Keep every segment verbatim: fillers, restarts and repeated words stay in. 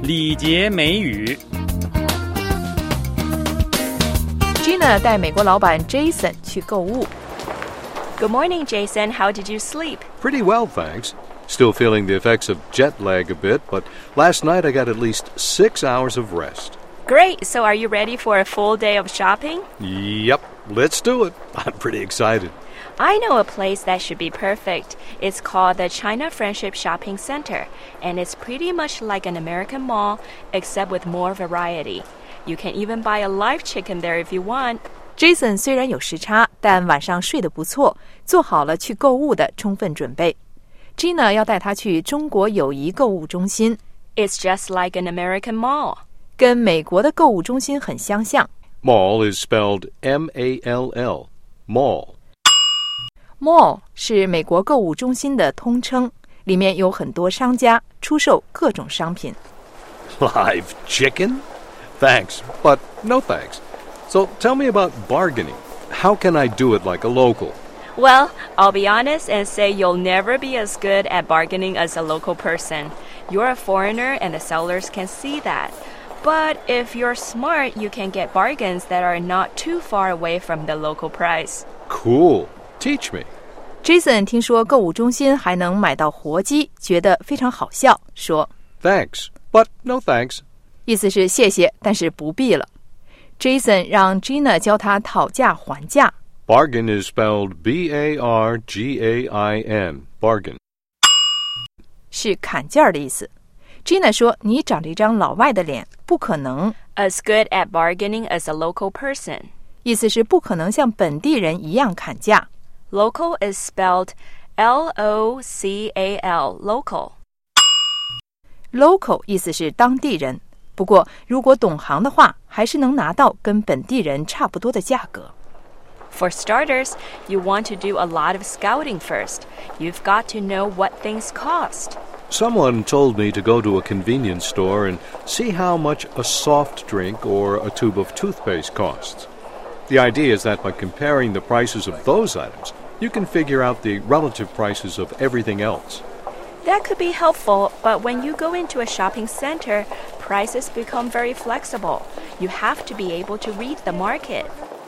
礼节美语。 Gina 带美国老板 Jason 去购物。 Good morning, Jason. How did you sleep? Pretty well, thanks. Still feeling the effects of jet lag a bit, but last night I got at least six hours of rest. Great. So are you ready for a full day of shopping? Yep, let's do it. I'm pretty excited. I know a place that should be perfect. It's called the China Friendship Shopping Center, and it's pretty much like an American mall, except with more variety. You can even buy a live chicken there if you want. Jason 虽然有时差，但晚上睡得不错，做好了去购物的充分准备。Gina 要带他去中国友谊购物中心。 It's just like an American mall. 跟美国的购物中心很相像。 Mall is spelled M A L L. Mall.Mall 是美国购物中心的通称，里面有很多商家出售各种商品。 Live chicken? Thanks, but no thanks. So tell me about bargaining. How can I do it like a local? Well, I'll be honest and say you'll never be as good at bargaining as a local person. You're a foreigner and the sellers can see that. But if you're smart, you can get bargains that are not too far away from the local price. Cool.Teach me. Jason 听说购物中心还能买到活鸡，觉得非常好笑，说 Thanks, but no thanks. 意思是谢谢，但是不必了。Jason 让 Gina 教他讨价还价。 Bargain is spelled B A R G A I N. Bargain. 是砍价的意思。Gina 说你长着一张老外的脸，不可能 as good at bargaining as a local person. 意思是不可能像本地人一样砍价。 Local is spelled L O C A L, local. Local 意思是当地人，不过如果懂行的话，还是能拿到跟本地人差不多的价格。 For starters, you want to do a lot of scouting first. You've got to know what things cost. Someone told me to go to a convenience store and see how much a soft drink or a tube of toothpaste costs.The idea is that by comparing the prices of those items, you can figure out the relative prices of everything else. That could be helpful, but when you go into a shopping center, prices become very flexible. You have to be able to read the market.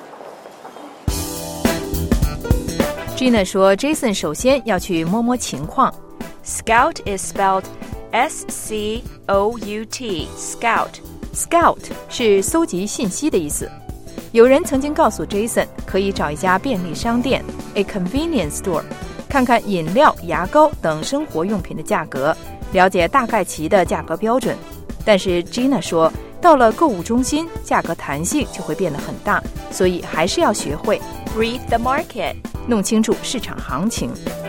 Gina 说 Jason 首先要去摸摸情况。 Scout is spelled S C O U T, scout. Scout 是搜集信息的意思。有人曾经告诉 Jason 可以找一家便利商店 a convenience store 看看饮料、牙膏等生活用品的价格，了解大概其的价格标准。但是 Gina 说到了购物中心，价格弹性就会变得很大，所以还是要学会 read the market 弄清楚市场行情。